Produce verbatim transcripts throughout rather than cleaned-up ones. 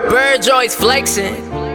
Bird Joy's flexing.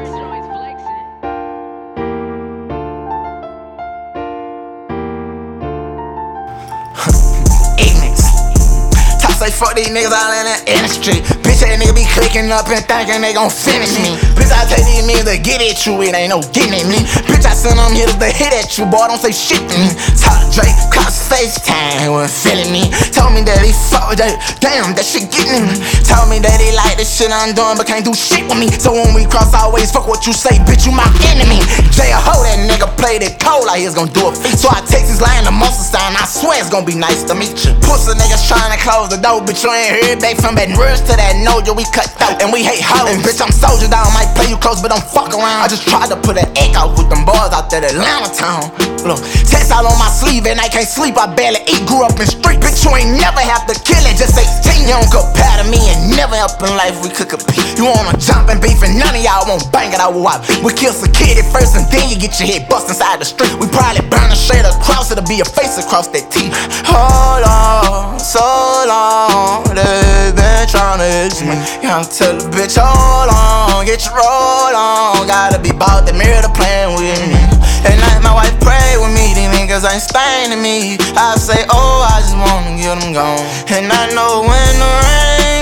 Ignorance. Top say fuck these niggas all in the industry. Bitch, that nigga be clicking up and thinking they gon' finish me. Bitch, I take these niggas to get at you, it ain't no getting at me. Bitch, I send them hitters to hit at you, boy, don't say shit to me. Talk Drake, cross FaceTime, he wasn't feeling me. Told me that he fuck with that, damn, that shit getting me. Told me that he like the shit I'm doing, but can't do shit with me. So when we cross, always fuck what you say, bitch, you my enemy. Jay a hoe, that nigga played it cold like he was gon' do a feat. So I text his line, the muscle sign, I swear it's gon' be nice to meet you. Pussy niggas trying to close the door, bitch, you ain't heard back from Baton Rouge to that no, yo, we cut out, and we hate hoes. And bitch, I'm soldier down, might play you close, but don't fuck around. I just tried to put an echo with them boys out there at Atlanta town. Look, text all on my sleeve and I can't sleep, I barely eat, grew up in street. Bitch, you ain't never have to kill it, just eighteen. You don't compare to me and never up in life we could compete. You wanna jump and beef and none of y'all won't bang it out with I beat. We kill security first and then you get your head bust inside the street. We probably burn a shade across, it'll be a face across that T. Hold on, so long, they've been tryna hit me. You gotta tell the bitch, hold on, get your roll on. Gotta be bout the mirror to playing with me. At night my wife pray with me, these niggas ain't staying to me. I say, oh, I just wanna get them gone. And I know when the rain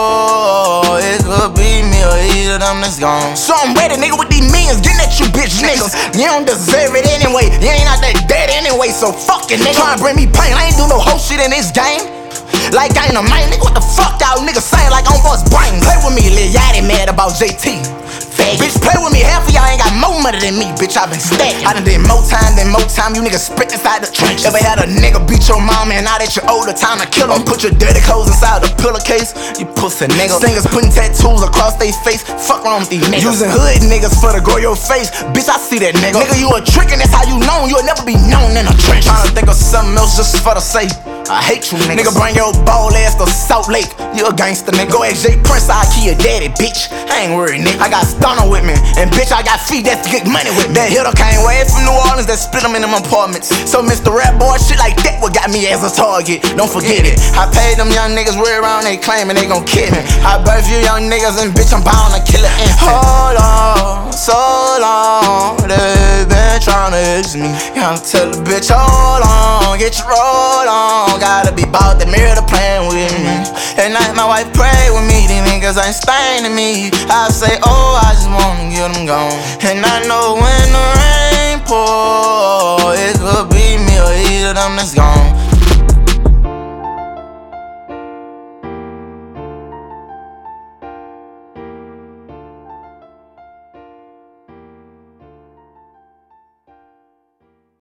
pour, it could be me or either them that's gone. So I'm ready, nigga, with these millions, getting at you bitch niggas. You don't deserve it anyway, you ain't out that dead anyway, so fuck it, nigga. Tryna bring me pain, I ain't do no whole shit in this game. Like I ain't a man, nigga, what the fuck y'all niggas saying like on boss brain? Play with me, Lil Yachty mad about J T. Fag. Bitch, play with me, half of y'all ain't got more money than me, bitch, I been stacking. I done did more time than more time, you niggas spit inside the trench. Ever had a nigga beat your mama and now that you're older, time to kill him. Put your dirty clothes inside the pillowcase, you pussy nigga. Singers putting tattoos across they face, fuck wrong with these niggas. Using hood niggas for to grow your face, bitch, I see that nigga. Nigga, you a trick and that's how you known, you'll never be known in a trench. Tryna think of something else just for the sake, I hate you niggas. Nigga, bring your ball ass to Salt Lake, you a gangster nigga. Go ask Jay Prince, I'll kill your daddy, bitch, I ain't worried nigga. I got Stunner with me, and bitch, I got feet that's to get money with me. That hitter came way from New Orleans that split them in them apartments. So Mister Rap Boy, shit like that what got me as a target, don't forget it. I paid them young niggas way around, they claiming they gon' kill me. I birth you young niggas and bitch, I'm bound to kill an infant. Hold on, so long, they've been tryna hit me. Gotta tell the bitch, hold on, get your roll on. Gotta be bout the mirror to playing with me. At night my wife pray with me, these niggas ain't staying to me. I say, oh, I just wanna get them gone. And I know when the rain pour, it could be me or either them that's gone.